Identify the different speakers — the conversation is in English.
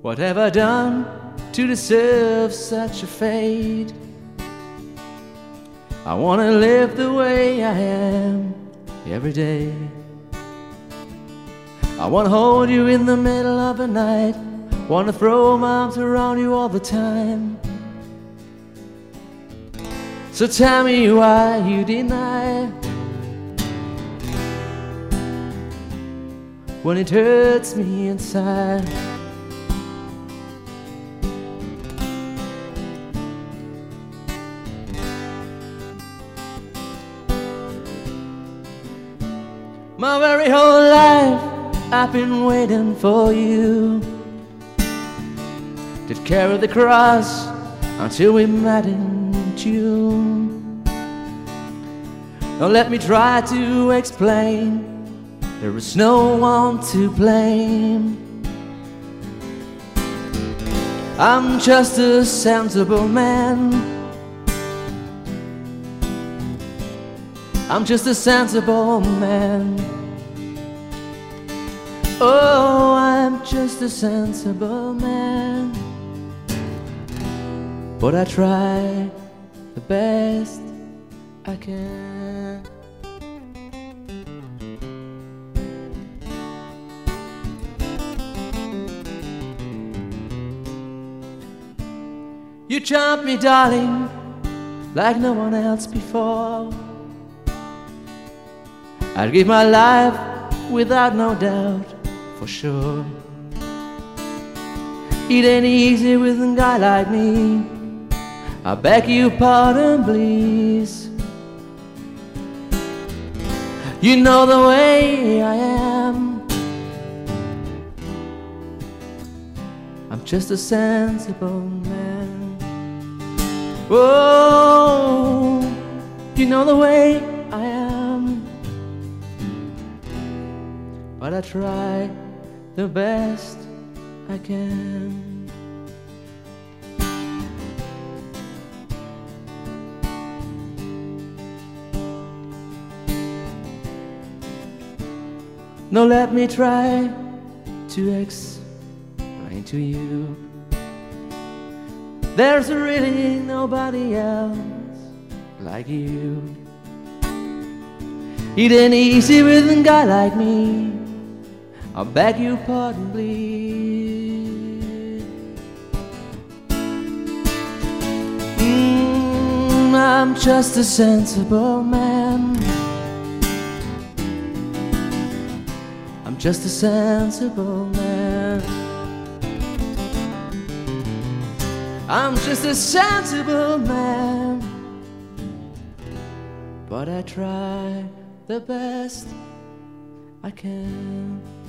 Speaker 1: What have I done to deserve such a fate? I wanna live the way I am every day. I wanna hold you in the middle of the night, wanna throw my arms around you all the time. So tell me why you deny when it hurts me inside. My very whole life I've been waiting for you to carry the cross until we met in June. Now let me try to explain, there is no one to blame. I'm just a sensible man. I'm just a sensible man. Oh, I'm just a sensible man. But I try the best I can. You charmed me, darling, like no one else before. I'd give my life without no doubt, for sure. It ain't easy with a guy like me, I beg your pardon, please. You know the way I am. I'm just a sensible man. Oh, you know the way I am. But I try the best I can. Now let me try to explain to you, there's really nobody else like you. It ain't easy with a guy like me, I beg your pardon, please. I'm just a sensible man. I'm just a sensible man. I'm just a sensible man. But I try the best I can.